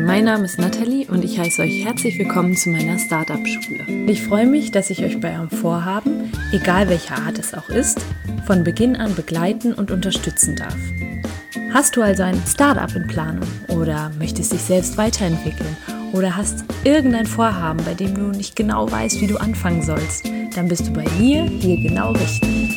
Mein Name ist Nathalie und ich heiße euch herzlich willkommen zu meiner Startup-Schule. Ich freue mich, dass ich euch bei eurem Vorhaben, egal welcher Art es auch ist, von Beginn an begleiten und unterstützen darf. Hast du also ein Startup in Planung oder möchtest dich selbst weiterentwickeln oder hast irgendein Vorhaben, bei dem du nicht genau weißt, wie du anfangen sollst, dann bist du bei mir hier genau richtig.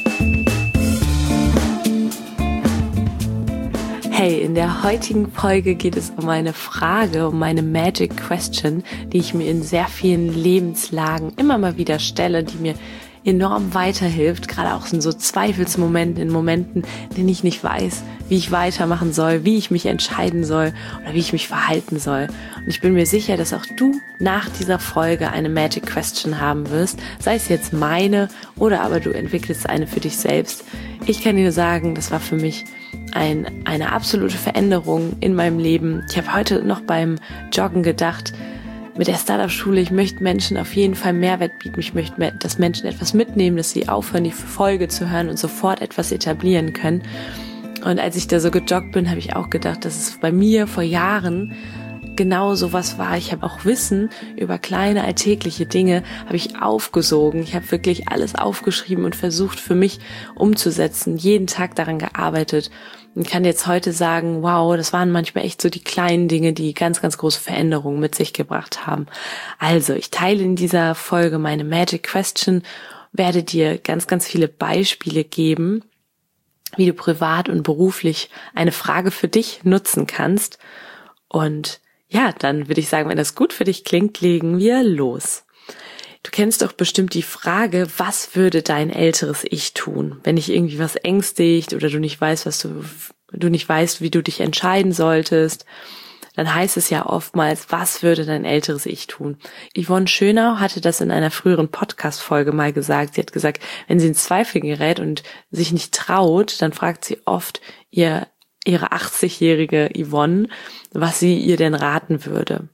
Hey, in der heutigen Folge geht es um eine Frage, um eine Magic Question, die ich mir in sehr vielen Lebenslagen immer mal wieder stelle, die mir enorm weiterhilft, gerade auch in so Zweifelsmomenten, in Momenten, in denen ich nicht weiß, wie ich weitermachen soll, wie ich mich entscheiden soll oder wie ich mich verhalten soll. Und ich bin mir sicher, dass auch du nach dieser Folge eine Magic Question haben wirst, sei es jetzt meine oder aber du entwickelst eine für dich selbst. Ich kann dir sagen, das war für mich eine absolute Veränderung in meinem Leben. Ich habe heute noch beim Joggen gedacht, mit der Startup-Schule, ich möchte Menschen auf jeden Fall Mehrwert bieten. Ich möchte, dass Menschen etwas mitnehmen, dass sie aufhören, die Folge zu hören und sofort etwas etablieren können. Und als ich da so gejoggt bin, habe ich auch gedacht, dass es bei mir vor Jahren genau sowas war. Ich habe auch Wissen über kleine alltägliche Dinge, habe ich aufgesogen. Ich habe wirklich alles aufgeschrieben und versucht für mich umzusetzen, jeden Tag daran gearbeitet und kann jetzt heute sagen, wow, das waren manchmal echt so die kleinen Dinge, die ganz, ganz große Veränderungen mit sich gebracht haben. Also, ich teile in dieser Folge meine Magic Question, werde dir ganz, ganz viele Beispiele geben, wie du privat und beruflich eine Frage für dich nutzen kannst. Und ja, dann würde ich sagen, wenn das gut für dich klingt, legen wir los. Du kennst doch bestimmt die Frage, was würde dein älteres Ich tun, wenn dich irgendwie was ängstigt oder du nicht weißt, du nicht weißt, wie du dich entscheiden solltest. Dann heißt es ja oftmals, was würde dein älteres Ich tun? Yvonne Schönau hatte das in einer früheren Podcast-Folge mal gesagt. Sie hat gesagt, wenn sie in Zweifel gerät und sich nicht traut, dann fragt sie oft ihre 80-jährige Yvonne, was sie ihr denn raten würde.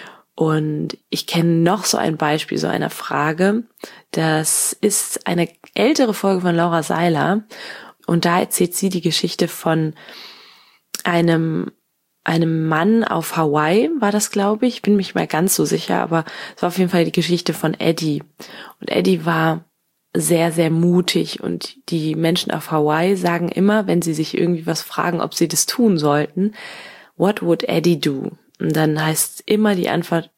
Und ich kenne noch so ein Beispiel so einer Frage. Das ist eine ältere Folge von Laura Seiler. Und da erzählt sie die Geschichte von einem Mann auf Hawaii, war das, glaube ich. Ich bin mich mal ganz so sicher, aber es war auf jeden Fall die Geschichte von Eddie. Und Eddie war sehr, sehr mutig und die Menschen auf Hawaii sagen immer, wenn sie sich irgendwie was fragen, ob sie das tun sollten, what would Eddie do? Und dann ist immer die Antwort,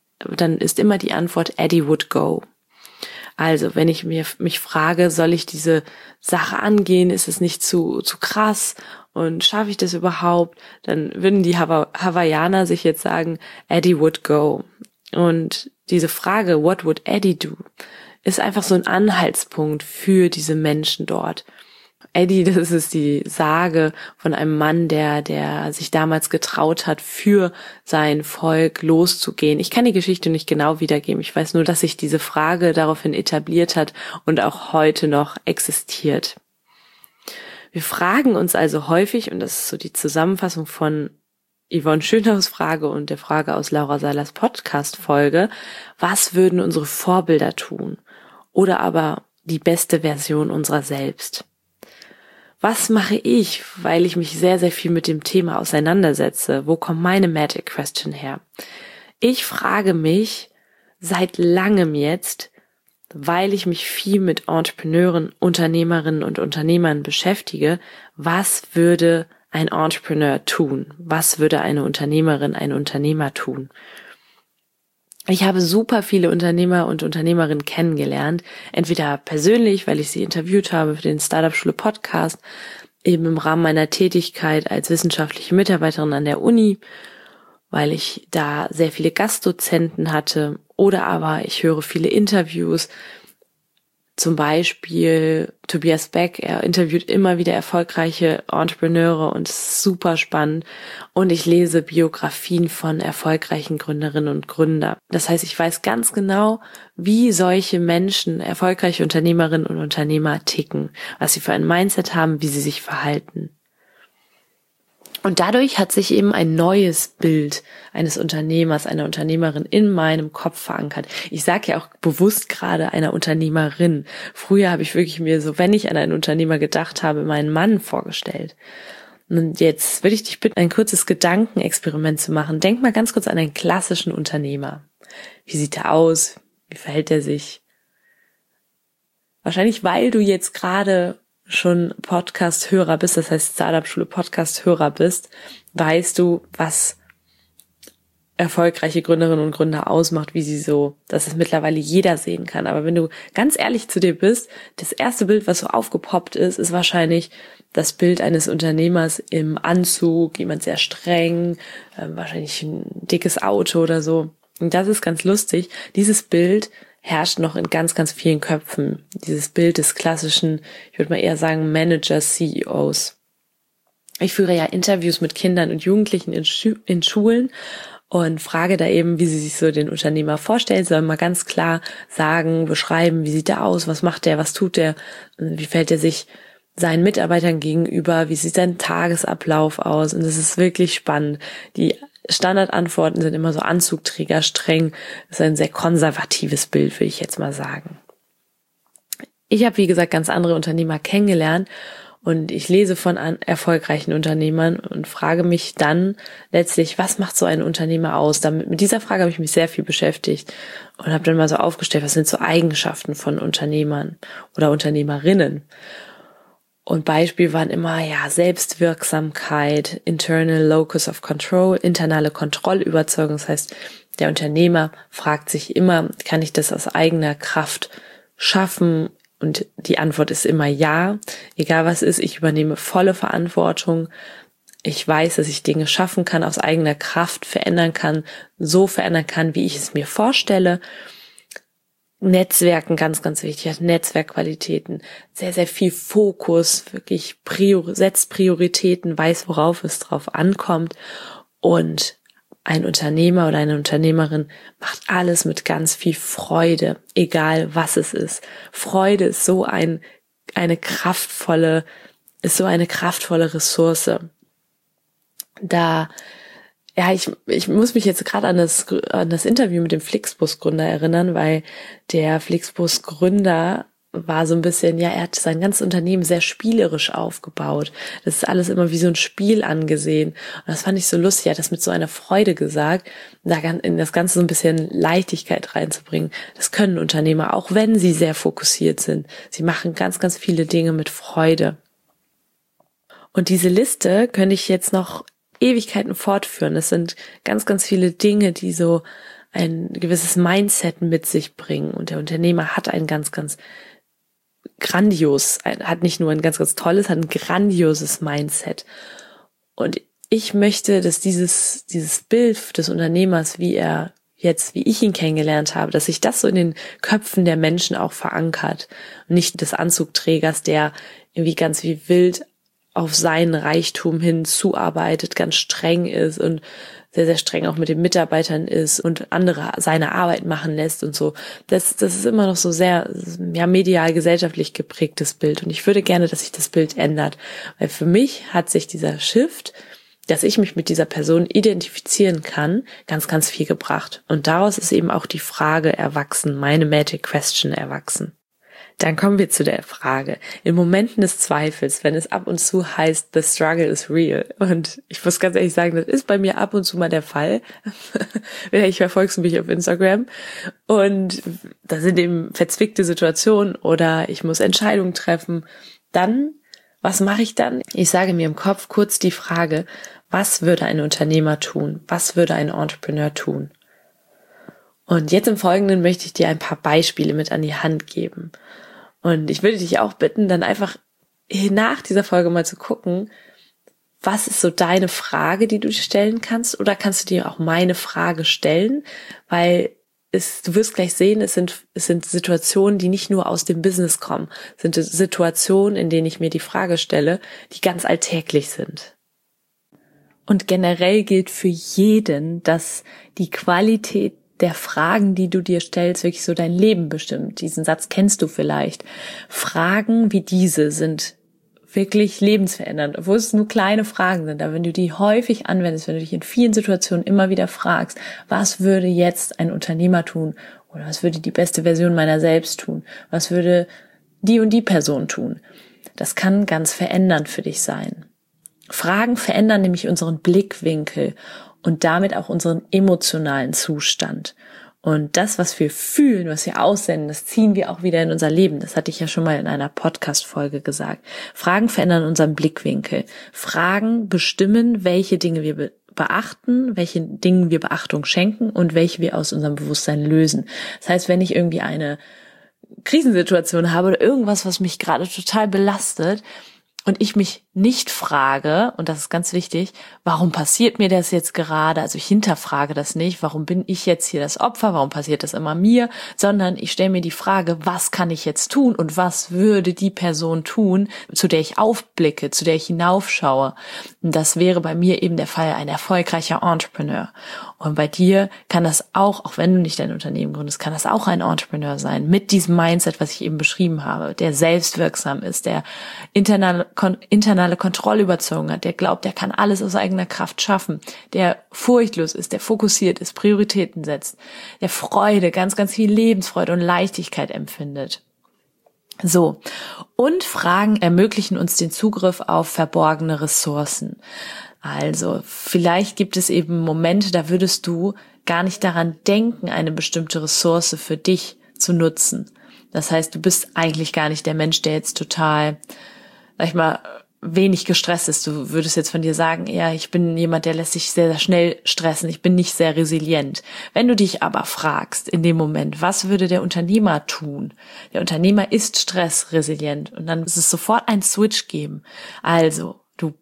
Eddie would go. Also, wenn ich mich frage, soll ich diese Sache angehen, ist es nicht zu krass und schaffe ich das überhaupt? Dann würden die Hawaiianer sich jetzt sagen, Eddie would go. Und diese Frage, what would Eddie do? Ist einfach so ein Anhaltspunkt für diese Menschen dort. Eddie, das ist die Sage von einem Mann, der sich damals getraut hat, für sein Volk loszugehen. Ich kann die Geschichte nicht genau wiedergeben. Ich weiß nur, dass sich diese Frage daraufhin etabliert hat und auch heute noch existiert. Wir fragen uns also häufig, und das ist so die Zusammenfassung von Yvonne Schönaus Frage und der Frage aus Laura Seilers Podcast-Folge, was würden unsere Vorbilder tun? Oder aber die beste Version unserer selbst? Was mache ich, weil ich mich sehr, sehr viel mit dem Thema auseinandersetze? Wo kommt meine Magic Question her? Ich frage mich seit langem jetzt, weil ich mich viel mit Entrepreneuren, Unternehmerinnen und Unternehmern beschäftige, was würde ein Entrepreneur tun? Was würde eine Unternehmerin, ein Unternehmer tun? Ich habe super viele Unternehmer und Unternehmerinnen kennengelernt, entweder persönlich, weil ich sie interviewt habe für den Startup-Schule Podcast, eben im Rahmen meiner Tätigkeit als wissenschaftliche Mitarbeiterin an der Uni, weil ich da sehr viele Gastdozenten hatte, oder aber ich höre viele Interviews, zum Beispiel Tobias Beck, er interviewt immer wieder erfolgreiche Entrepreneure und es ist super spannend. Und ich lese Biografien von erfolgreichen Gründerinnen und Gründern. Das heißt, ich weiß ganz genau, wie solche Menschen, erfolgreiche Unternehmerinnen und Unternehmer ticken, was sie für ein Mindset haben, wie sie sich verhalten. Und dadurch hat sich eben ein neues Bild eines Unternehmers, einer Unternehmerin in meinem Kopf verankert. Ich sage ja auch bewusst gerade einer Unternehmerin. Früher habe ich wirklich mir so, wenn ich an einen Unternehmer gedacht habe, meinen Mann vorgestellt. Und jetzt würde ich dich bitten, ein kurzes Gedankenexperiment zu machen. Denk mal ganz kurz an einen klassischen Unternehmer. Wie sieht er aus? Wie verhält er sich? Wahrscheinlich, weil du jetzt gerade schon Podcast-Hörer bist, das heißt Startup-Schule Podcast-Hörer bist, weißt du, was erfolgreiche Gründerinnen und Gründer ausmacht, wie sie so, dass es mittlerweile jeder sehen kann. Aber wenn du ganz ehrlich zu dir bist, das erste Bild, was so aufgepoppt ist wahrscheinlich das Bild eines Unternehmers im Anzug, jemand sehr streng, wahrscheinlich ein dickes Auto oder so. Und das ist ganz lustig. Dieses Bild herrscht noch in ganz, ganz vielen Köpfen. Dieses Bild des klassischen, ich würde mal eher sagen, Managers, CEOs. Ich führe ja Interviews mit Kindern und Jugendlichen in Schulen und frage da eben, wie sie sich so den Unternehmer vorstellen. Sie sollen mal ganz klar sagen, beschreiben, wie sieht er aus, was macht er, was tut er, wie fällt er sich seinen Mitarbeitern gegenüber, wie sieht sein Tagesablauf aus. Und das ist wirklich spannend. Die Standardantworten sind immer so Anzugträger, streng. Das ist ein sehr konservatives Bild, würde ich jetzt mal sagen. Ich habe, wie gesagt, ganz andere Unternehmer kennengelernt und ich lese von erfolgreichen Unternehmern und frage mich dann letztlich, was macht so ein Unternehmer aus? Mit dieser Frage habe ich mich sehr viel beschäftigt und habe dann mal so aufgestellt, was sind so Eigenschaften von Unternehmern oder Unternehmerinnen? Und Beispiel waren immer, Selbstwirksamkeit, internal locus of control, internale Kontrollüberzeugung. Das heißt, der Unternehmer fragt sich immer, kann ich das aus eigener Kraft schaffen? Und die Antwort ist immer ja. Egal was ist, ich übernehme volle Verantwortung. Ich weiß, dass ich Dinge schaffen kann, aus eigener Kraft verändern kann, so verändern kann, wie ich es mir vorstelle. Netzwerken, ganz, ganz wichtig, hat Netzwerkqualitäten, sehr, sehr viel Fokus, wirklich setzt Prioritäten, weiß, worauf es drauf ankommt. Und ein Unternehmer oder eine Unternehmerin macht alles mit ganz viel Freude, egal was es ist. Freude ist so eine kraftvolle Ressource. Ich muss mich jetzt gerade an das Interview mit dem Flixbus-Gründer erinnern, weil der Flixbus-Gründer war so ein bisschen, er hat sein ganzes Unternehmen sehr spielerisch aufgebaut. Das ist alles immer wie so ein Spiel angesehen. Und das fand ich so lustig, er hat das mit so einer Freude gesagt, da in das Ganze so ein bisschen Leichtigkeit reinzubringen. Das können Unternehmer, auch wenn sie sehr fokussiert sind. Sie machen ganz, ganz viele Dinge mit Freude. Und diese Liste könnte ich jetzt noch Ewigkeiten fortführen. Es sind ganz, ganz viele Dinge, die so ein gewisses Mindset mit sich bringen. Und der Unternehmer hat ein ganz, ganz hat nicht nur ein ganz, ganz tolles, hat ein grandioses Mindset. Und ich möchte, dass dieses Bild des Unternehmers, wie ich ihn kennengelernt habe, dass sich das so in den Köpfen der Menschen auch verankert. Und nicht des Anzugträgers, der irgendwie ganz wie wild auf seinen Reichtum hin zuarbeitet, ganz streng ist und sehr, sehr streng auch mit den Mitarbeitern ist und andere seine Arbeit machen lässt und so. Das ist immer noch so sehr, medial gesellschaftlich geprägtes Bild. Und ich würde gerne, dass sich das Bild ändert. Weil für mich hat sich dieser Shift, dass ich mich mit dieser Person identifizieren kann, ganz, ganz viel gebracht. Und daraus ist eben auch die Frage erwachsen, meine Magic Question erwachsen. Dann kommen wir zu der Frage. In Momenten des Zweifels, wenn es ab und zu heißt, the struggle is real. Und ich muss ganz ehrlich sagen, das ist bei mir ab und zu mal der Fall. Ich verfolge mich auf Instagram. Und da sind eben verzwickte Situationen oder ich muss Entscheidungen treffen. Dann, was mache ich dann? Ich sage mir im Kopf kurz die Frage, was würde ein Unternehmer tun? Was würde ein Entrepreneur tun? Und jetzt im Folgenden möchte ich dir ein paar Beispiele mit an die Hand geben. Und ich würde dich auch bitten, dann einfach nach dieser Folge mal zu gucken, was ist so deine Frage, die du dir stellen kannst, oder kannst du dir auch meine Frage stellen, weil du wirst gleich sehen, es sind Situationen, die nicht nur aus dem Business kommen, es sind Situationen, in denen ich mir die Frage stelle, die ganz alltäglich sind. Und generell gilt für jeden, dass die Qualität der Fragen, die du dir stellst, wirklich so dein Leben bestimmt. Diesen Satz kennst du vielleicht. Fragen wie diese sind wirklich lebensverändernd, obwohl es nur kleine Fragen sind. Aber wenn du die häufig anwendest, wenn du dich in vielen Situationen immer wieder fragst, was würde jetzt ein Unternehmer tun? Oder was würde die beste Version meiner selbst tun? Was würde die und die Person tun? Das kann ganz verändernd für dich sein. Fragen verändern nämlich unseren Blickwinkel und damit auch unseren emotionalen Zustand. Und das, was wir fühlen, was wir aussenden, das ziehen wir auch wieder in unser Leben. Das hatte ich ja schon mal in einer Podcast-Folge gesagt. Fragen verändern unseren Blickwinkel. Fragen bestimmen, welche Dinge wir beachten, welche Dingen wir Beachtung schenken und welche wir aus unserem Bewusstsein lösen. Das heißt, wenn ich irgendwie eine Krisensituation habe oder irgendwas, was mich gerade total belastet, und ich mich nicht frage, und das ist ganz wichtig, warum passiert mir das jetzt gerade? Also ich hinterfrage das nicht, warum bin ich jetzt hier das Opfer, warum passiert das immer mir? Sondern ich stelle mir die Frage, was kann ich jetzt tun und was würde die Person tun, zu der ich aufblicke, zu der ich hinaufschaue? Und das wäre bei mir eben der Fall, ein erfolgreicher Entrepreneur. Und bei dir kann das auch wenn du nicht dein Unternehmen gründest, kann das auch ein Entrepreneur sein, mit diesem Mindset, was ich eben beschrieben habe, der selbstwirksam ist, der internale Kontrolle überzogen hat, der glaubt, der kann alles aus eigener Kraft schaffen, der furchtlos ist, der fokussiert ist, Prioritäten setzt, der Freude, ganz, ganz viel Lebensfreude und Leichtigkeit empfindet. So. Und Fragen ermöglichen uns den Zugriff auf verborgene Ressourcen. Also, vielleicht gibt es eben Momente, da würdest du gar nicht daran denken, eine bestimmte Ressource für dich zu nutzen. Das heißt, du bist eigentlich gar nicht der Mensch, der jetzt total, sag ich mal, wenig gestresst ist. Du würdest jetzt von dir sagen, ja, ich bin jemand, der lässt sich sehr, sehr schnell stressen. Ich bin nicht sehr resilient. Wenn du dich aber fragst in dem Moment, was würde der Unternehmer tun? Der Unternehmer ist stressresilient und dann muss es sofort einen Switch geben. Also,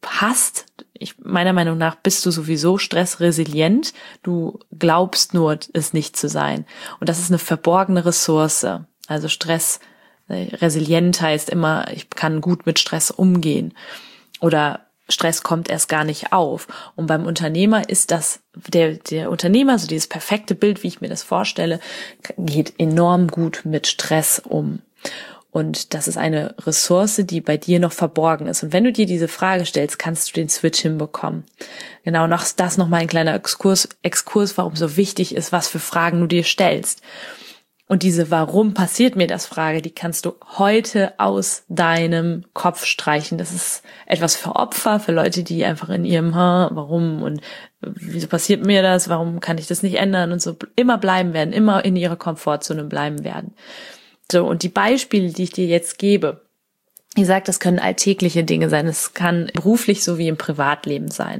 meiner Meinung nach bist du sowieso stressresilient. Du glaubst nur, es nicht zu sein. Und das ist eine verborgene Ressource. Also Stressresilient heißt immer, ich kann gut mit Stress umgehen. Oder Stress kommt erst gar nicht auf. Und beim Unternehmer ist das, der Unternehmer, so dieses perfekte Bild, wie ich mir das vorstelle, geht enorm gut mit Stress um. Und das ist eine Ressource, die bei dir noch verborgen ist. Und wenn du dir diese Frage stellst, kannst du den Switch hinbekommen. Genau, das noch mal ein kleiner Exkurs, warum so wichtig ist, was für Fragen du dir stellst. Und diese Warum passiert mir das Frage, die kannst du heute aus deinem Kopf streichen. Das ist etwas für Opfer, für Leute, die einfach in ihrem Warum und wieso passiert mir das, warum kann ich das nicht ändern und so immer bleiben werden, immer in ihrer Komfortzone bleiben werden. So, und die Beispiele, die ich dir jetzt gebe, wie gesagt, das können alltägliche Dinge sein. Es kann beruflich sowie im Privatleben sein.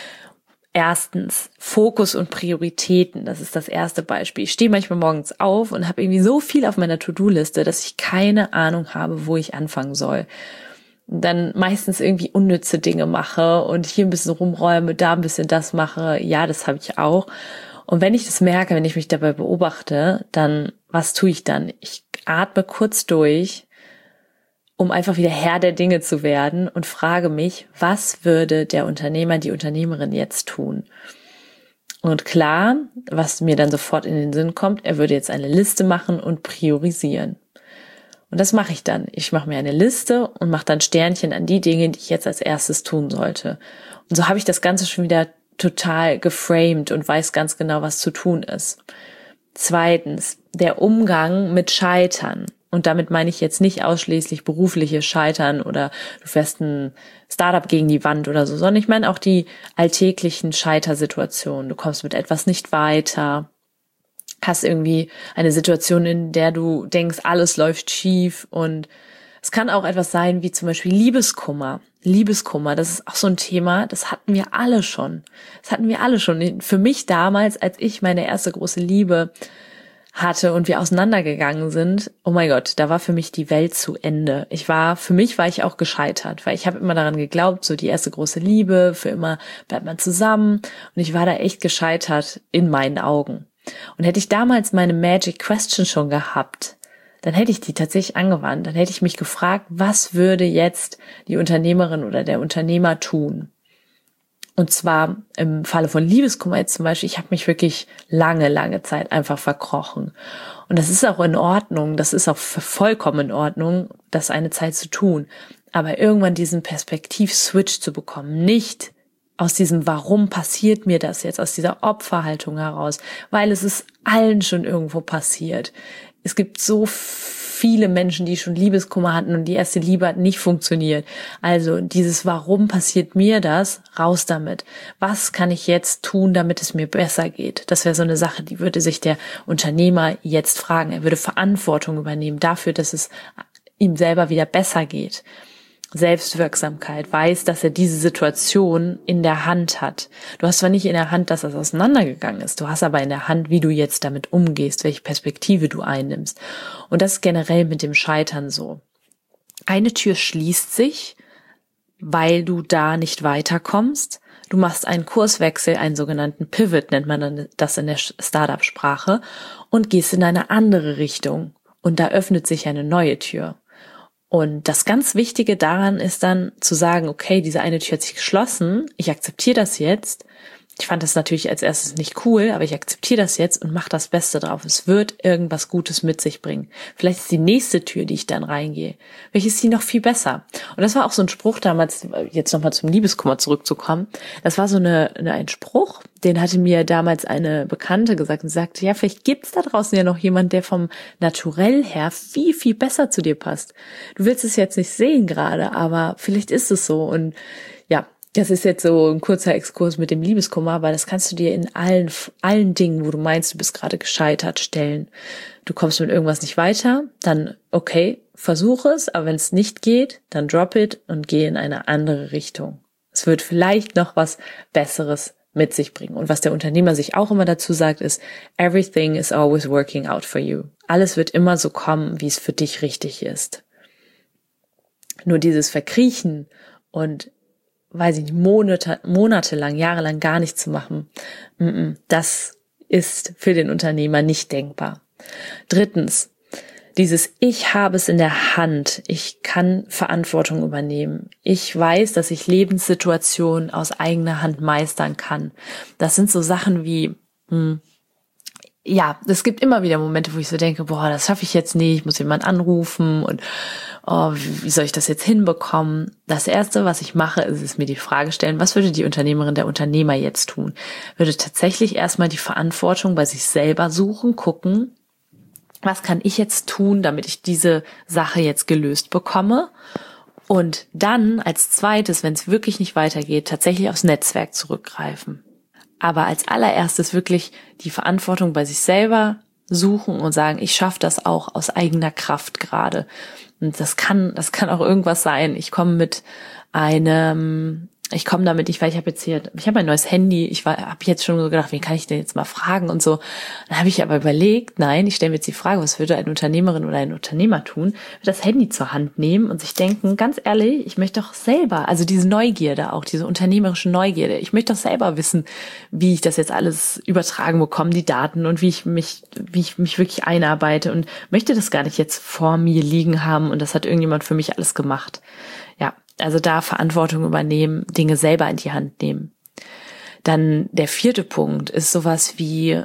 Erstens, Fokus und Prioritäten. Das ist das erste Beispiel. Ich stehe manchmal morgens auf und habe irgendwie so viel auf meiner To-Do-Liste, dass ich keine Ahnung habe, wo ich anfangen soll. Dann meistens irgendwie unnütze Dinge mache und hier ein bisschen rumräume, da ein bisschen das mache. Ja, das habe ich auch. Und wenn ich das merke, wenn ich mich dabei beobachte, dann, was tue ich dann? Ich atme kurz durch, um einfach wieder Herr der Dinge zu werden und frage mich, was würde der Unternehmer, die Unternehmerin jetzt tun? Und klar, was mir dann sofort in den Sinn kommt, er würde jetzt eine Liste machen und priorisieren. Und das mache ich dann. Ich mache mir eine Liste und mache dann Sternchen an die Dinge, die ich jetzt als erstes tun sollte. Und so habe ich das Ganze schon wieder total geframed und weiß ganz genau, was zu tun ist. Zweitens, der Umgang mit Scheitern. Und damit meine ich jetzt nicht ausschließlich berufliches Scheitern oder du fährst ein Startup gegen die Wand oder so, sondern ich meine auch die alltäglichen Scheitersituationen. Du kommst mit etwas nicht weiter, hast irgendwie eine Situation, in der du denkst, alles läuft schief, und es kann auch etwas sein wie zum Beispiel Liebeskummer. Liebeskummer, das ist auch so ein Thema, das hatten wir alle schon. Für mich damals, als ich meine erste große Liebe hatte und wir auseinandergegangen sind, oh mein Gott, da war für mich die Welt zu Ende. Für mich war ich auch gescheitert, weil ich habe immer daran geglaubt, so die erste große Liebe, für immer bleibt man zusammen, und ich war da echt gescheitert in meinen Augen. Und hätte ich damals meine Magic Question schon gehabt, dann hätte ich die tatsächlich angewandt. Dann hätte ich mich gefragt, was würde jetzt die Unternehmerin oder der Unternehmer tun? Und zwar im Falle von Liebeskummer jetzt zum Beispiel, ich habe mich wirklich lange Zeit einfach verkrochen. Und das ist auch in Ordnung, das ist auch vollkommen in Ordnung, das eine Zeit zu tun. Aber irgendwann diesen Perspektiv-Switch zu bekommen, nicht aus diesem Warum passiert mir das jetzt, aus dieser Opferhaltung heraus, weil es ist allen schon irgendwo passiert. Es gibt so viele Menschen, die schon Liebeskummer hatten und die erste Liebe hat nicht funktioniert. Also dieses Warum passiert mir das? Raus damit. Was kann ich jetzt tun, damit es mir besser geht? Das wäre so eine Sache, die würde sich der Unternehmer jetzt fragen. Er würde Verantwortung übernehmen dafür, dass es ihm selber wieder besser geht. Selbstwirksamkeit, weiß, dass er diese Situation in der Hand hat. Du hast zwar nicht in der Hand, dass das auseinandergegangen ist, du hast aber in der Hand, wie du jetzt damit umgehst, welche Perspektive du einnimmst. Und das ist generell mit dem Scheitern so. Eine Tür schließt sich, weil du da nicht weiterkommst. Du machst einen Kurswechsel, einen sogenannten Pivot, nennt man das in der Startup-Sprache, und gehst in eine andere Richtung. Und da öffnet sich eine neue Tür. Und das ganz Wichtige daran ist dann zu sagen, okay, diese eine Tür hat sich geschlossen, ich akzeptiere das jetzt. Ich fand das natürlich als erstes nicht cool, aber ich akzeptiere das jetzt und mache das Beste drauf. Es wird irgendwas Gutes mit sich bringen. Vielleicht ist die nächste Tür, die ich dann reingehe, welche ist die noch viel besser. Und das war auch so ein Spruch damals, jetzt nochmal zum Liebeskummer zurückzukommen. Das war so ein Spruch, den hatte mir damals eine Bekannte gesagt und sagte, ja, vielleicht gibt's da draußen ja noch jemand, der vom Naturell her viel, viel besser zu dir passt. Du willst es jetzt nicht sehen gerade, aber vielleicht ist es so. Und ja, das ist jetzt so ein kurzer Exkurs mit dem Liebeskummer, weil das kannst du dir in allen Dingen, wo du meinst, du bist gerade gescheitert, stellen. Du kommst mit irgendwas nicht weiter, dann okay, versuch es, aber wenn es nicht geht, dann drop it und geh in eine andere Richtung. Es wird vielleicht noch was Besseres mit sich bringen. Und was der Unternehmer sich auch immer dazu sagt, ist, everything is always working out for you. Alles wird immer so kommen, wie es für dich richtig ist. Nur dieses Verkriechen und weiß ich nicht, monatelang, jahrelang gar nichts zu machen, das ist für den Unternehmer nicht denkbar. Drittens, dieses Ich habe es in der Hand, ich kann Verantwortung übernehmen. Ich weiß, dass ich Lebenssituationen aus eigener Hand meistern kann. Das sind so Sachen wie, ja, es gibt immer wieder Momente, wo ich so denke, boah, das schaffe ich jetzt nicht, ich muss jemanden anrufen und wie soll ich das jetzt hinbekommen? Das Erste, was ich mache, ist mir die Frage stellen, was würde die Unternehmerin, der Unternehmer jetzt tun? Würde tatsächlich erstmal die Verantwortung bei sich selber suchen, gucken, was kann ich jetzt tun, damit ich diese Sache jetzt gelöst bekomme? Und dann als zweites, wenn es wirklich nicht weitergeht, tatsächlich aufs Netzwerk zurückgreifen. Aber als allererstes wirklich die Verantwortung bei sich selber suchen und sagen, ich schaffe das auch aus eigener Kraft gerade. Und das kann auch irgendwas sein. Ich komme damit nicht, weil ich habe ein neues Handy, habe jetzt schon so gedacht, wen kann ich denn jetzt mal fragen und so. Dann habe ich aber überlegt, nein, ich stelle mir jetzt die Frage, was würde eine Unternehmerin oder ein Unternehmer tun? Würde das Handy zur Hand nehmen und sich denken, ganz ehrlich, ich möchte doch selber, also diese Neugierde auch, diese unternehmerische Neugierde, ich möchte doch selber wissen, wie ich das jetzt alles übertragen bekomme, die Daten und wie ich mich wirklich einarbeite und möchte das gar nicht jetzt vor mir liegen haben und das hat irgendjemand für mich alles gemacht. Ja. Also da Verantwortung übernehmen, Dinge selber in die Hand nehmen. Dann der 4. Punkt ist sowas wie,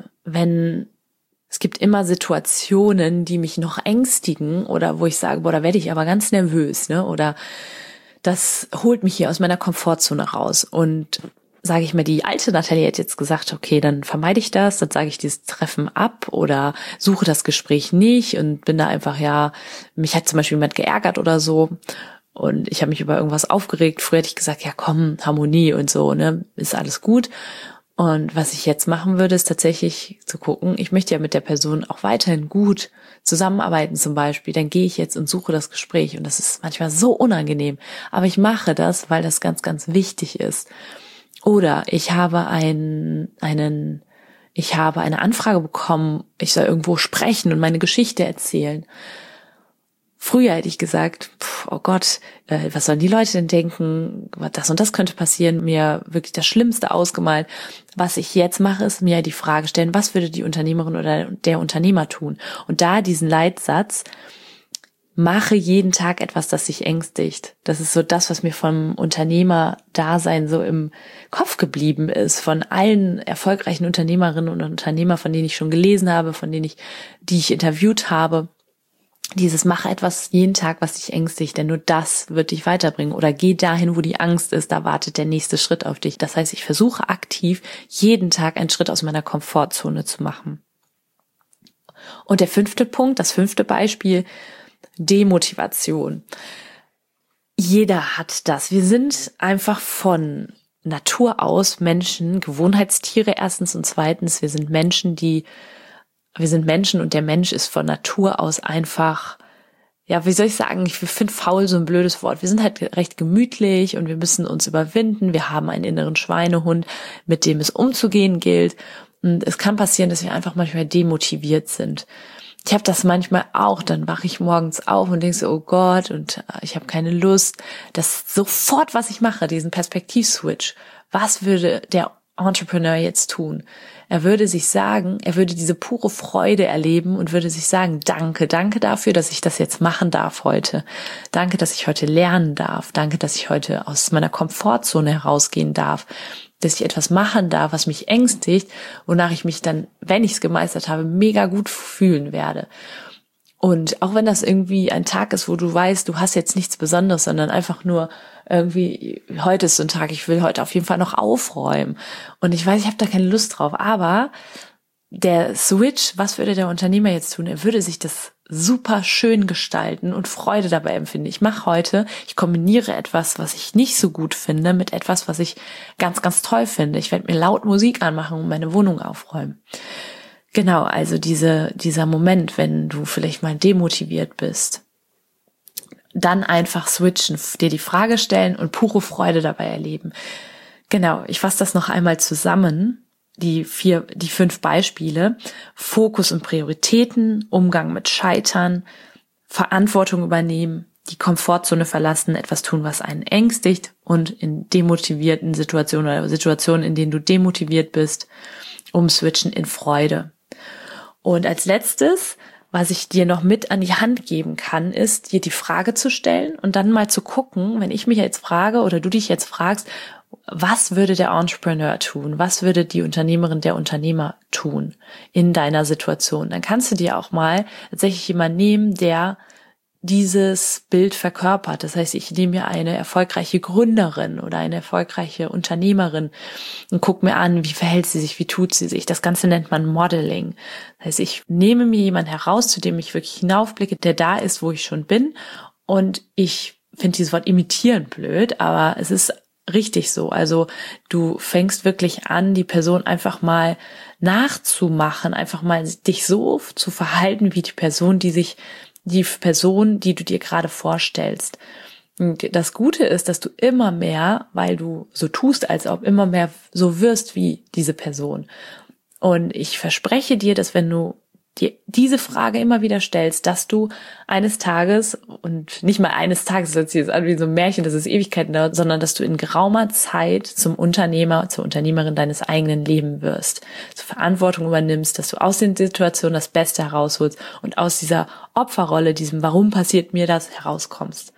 es gibt immer Situationen, die mich noch ängstigen oder wo ich sage, boah, da werde ich aber ganz nervös, ne? Oder das holt mich hier aus meiner Komfortzone raus. Und sage ich mir, die alte Nathalie hat jetzt gesagt, okay, dann vermeide ich das, dann sage ich dieses Treffen ab oder suche das Gespräch nicht und bin da einfach, ja, mich hat zum Beispiel jemand geärgert oder so. Und ich habe mich über irgendwas aufgeregt. Früher hätte ich gesagt, ja komm, Harmonie und so, ne, ist alles gut. Und was ich jetzt machen würde, ist tatsächlich zu gucken, ich möchte ja mit der Person auch weiterhin gut zusammenarbeiten zum Beispiel. Dann gehe ich jetzt und suche das Gespräch. Und das ist manchmal so unangenehm. Aber ich mache das, weil das ganz, ganz wichtig ist. Oder ich habe eine Anfrage bekommen, ich soll irgendwo sprechen und meine Geschichte erzählen. Früher hätte ich gesagt, oh Gott, was sollen die Leute denn denken? Das und das könnte passieren. Mir wirklich das Schlimmste ausgemalt. Was ich jetzt mache, ist mir die Frage stellen, was würde die Unternehmerin oder der Unternehmer tun? Und da diesen Leitsatz, mache jeden Tag etwas, das dich ängstigt. Das ist so das, was mir vom Unternehmerdasein so im Kopf geblieben ist. Von allen erfolgreichen Unternehmerinnen und Unternehmer, von denen ich schon gelesen habe, die ich interviewt habe. Dieses mache etwas jeden Tag, was dich ängstigt, denn nur das wird dich weiterbringen. Oder geh dahin, wo die Angst ist, da wartet der nächste Schritt auf dich. Das heißt, ich versuche aktiv, jeden Tag einen Schritt aus meiner Komfortzone zu machen. Und der 5. Punkt, das 5. Beispiel, Demotivation. Jeder hat das. Wir sind einfach von Natur aus Menschen, Gewohnheitstiere erstens und zweitens, wir sind Menschen und der Mensch ist von Natur aus einfach, ja, wie soll ich sagen, ich finde faul so ein blödes Wort. Wir sind halt recht gemütlich und wir müssen uns überwinden. Wir haben einen inneren Schweinehund, mit dem es umzugehen gilt. Und es kann passieren, dass wir einfach manchmal demotiviert sind. Ich habe das manchmal auch, dann wache ich morgens auf und denke so, oh Gott, und ich habe keine Lust. Das ist sofort, was ich mache, diesen Perspektivswitch. Was würde der Entrepreneur jetzt tun? Er würde sich sagen, er würde diese pure Freude erleben und würde sich sagen, danke dafür, dass ich das jetzt machen darf heute. Danke, dass ich heute lernen darf. Danke, dass ich heute aus meiner Komfortzone herausgehen darf. Dass ich etwas machen darf, was mich ängstigt, wonach ich mich dann, wenn ich es gemeistert habe, mega gut fühlen werde. Und auch wenn das irgendwie ein Tag ist, wo du weißt, du hast jetzt nichts Besonderes, sondern einfach nur irgendwie, heute ist so ein Tag, ich will heute auf jeden Fall noch aufräumen. Und ich weiß, ich habe da keine Lust drauf, aber der Switch, was würde der Unternehmer jetzt tun? Er würde sich das super schön gestalten und Freude dabei empfinden. Ich kombiniere etwas, was ich nicht so gut finde, mit etwas, was ich ganz, ganz toll finde. Ich werde mir laut Musik anmachen und meine Wohnung aufräumen. Genau, also dieser Moment, wenn du vielleicht mal demotiviert bist, dann einfach switchen, dir die Frage stellen und pure Freude dabei erleben. Genau, ich fasse das noch einmal zusammen. Die 5 Beispiele: Fokus und Prioritäten, Umgang mit Scheitern, Verantwortung übernehmen, die Komfortzone verlassen, etwas tun, was einen ängstigt und in demotivierten Situationen oder Situationen, in denen du demotiviert bist, umswitchen in Freude. Und als letztes, was ich dir noch mit an die Hand geben kann, ist, dir die Frage zu stellen und dann mal zu gucken, wenn ich mich jetzt frage oder du dich jetzt fragst, was würde der Entrepreneur tun? Was würde die Unternehmerin, der Unternehmer tun in deiner Situation? Dann kannst du dir auch mal tatsächlich jemanden nehmen, der dieses Bild verkörpert. Das heißt, ich nehme mir eine erfolgreiche Gründerin oder eine erfolgreiche Unternehmerin und gucke mir an, wie verhält sie sich, wie tut sie sich. Das Ganze nennt man Modeling. Das heißt, ich nehme mir jemanden heraus, zu dem ich wirklich hinaufblicke, der da ist, wo ich schon bin. Und ich finde dieses Wort imitieren blöd, aber es ist richtig so. Also du fängst wirklich an, die Person einfach mal nachzumachen, einfach mal dich so zu verhalten wie die Person, die du dir gerade vorstellst. Und das Gute ist, dass du immer mehr, weil du so tust, als ob immer mehr so wirst wie diese Person. Und ich verspreche dir, dass wenn du dir diese Frage immer wieder stellst, dass du eines Tages, und nicht mal eines Tages, das hört sich jetzt an wie so ein Märchen, dass es Ewigkeiten dauert, sondern dass du in geraumer Zeit zum Unternehmer, zur Unternehmerin deines eigenen Lebens wirst, zur Verantwortung übernimmst, dass du aus den Situationen das Beste herausholst und aus dieser Opferrolle, diesem Warum passiert mir das, herauskommst.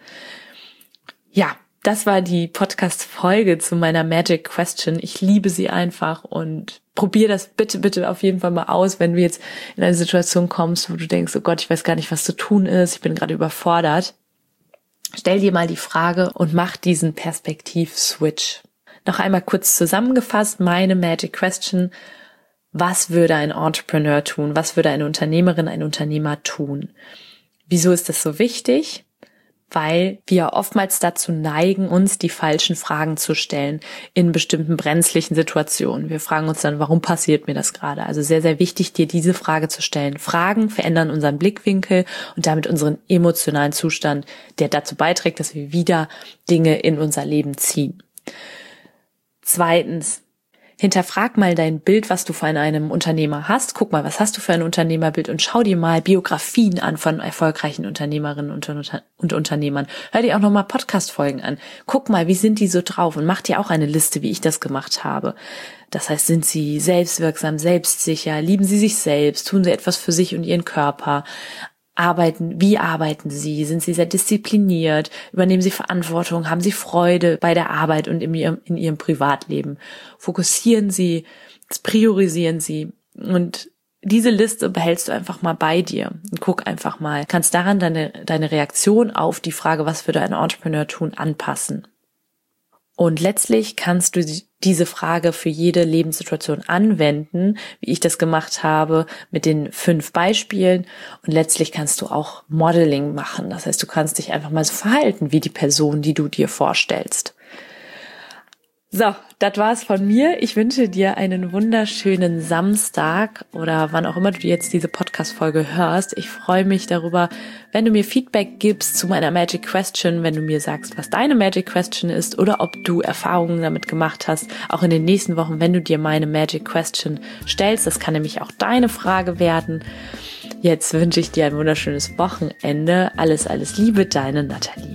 Ja, das war die Podcast-Folge zu meiner Magic Question. Ich liebe sie einfach und probier das bitte auf jeden Fall mal aus, wenn du jetzt in eine Situation kommst, wo du denkst, oh Gott, ich weiß gar nicht, was zu tun ist, ich bin gerade überfordert. Stell dir mal die Frage und mach diesen Perspektiv-Switch. Noch einmal kurz zusammengefasst, meine Magic Question: Was würde ein Entrepreneur tun? Was würde eine Unternehmerin, ein Unternehmer tun? Wieso ist das so wichtig? Weil wir oftmals dazu neigen, uns die falschen Fragen zu stellen in bestimmten brenzlichen Situationen. Wir fragen uns dann, warum passiert mir das gerade? Also sehr, sehr wichtig, dir diese Frage zu stellen. Fragen verändern unseren Blickwinkel und damit unseren emotionalen Zustand, der dazu beiträgt, dass wir wieder Dinge in unser Leben ziehen. Zweitens: Hinterfrag mal dein Bild, was du von einem Unternehmer hast. Guck mal, was hast du für ein Unternehmerbild und schau dir mal Biografien an von erfolgreichen Unternehmerinnen und Unternehmern. Hör dir auch nochmal Podcast-Folgen an. Guck mal, wie sind die so drauf und mach dir auch eine Liste, wie ich das gemacht habe. Das heißt, sind sie selbstwirksam, selbstsicher, lieben sie sich selbst, tun sie etwas für sich und ihren Körper? Wie arbeiten sie? Sind sie sehr diszipliniert? Übernehmen sie Verantwortung? Haben sie Freude bei der Arbeit und in ihrem Privatleben? Fokussieren sie? Priorisieren sie? Und diese Liste behältst du einfach mal bei dir und guck einfach mal. Kannst daran deine Reaktion auf die Frage, was würde ein Entrepreneur tun, anpassen. Und letztlich kannst du diese Frage für jede Lebenssituation anwenden, wie ich das gemacht habe mit den 5 Beispielen. Und letztlich kannst du auch Modeling machen. Das heißt, du kannst dich einfach mal so verhalten wie die Person, die du dir vorstellst. So, das war's von mir. Ich wünsche dir einen wunderschönen Samstag oder wann auch immer du jetzt diese Podcast-Folge hörst. Ich freue mich darüber, wenn du mir Feedback gibst zu meiner Magic Question, wenn du mir sagst, was deine Magic Question ist oder ob du Erfahrungen damit gemacht hast, auch in den nächsten Wochen, wenn du dir meine Magic Question stellst. Das kann nämlich auch deine Frage werden. Jetzt wünsche ich dir ein wunderschönes Wochenende. Alles Liebe, deine Nathalie.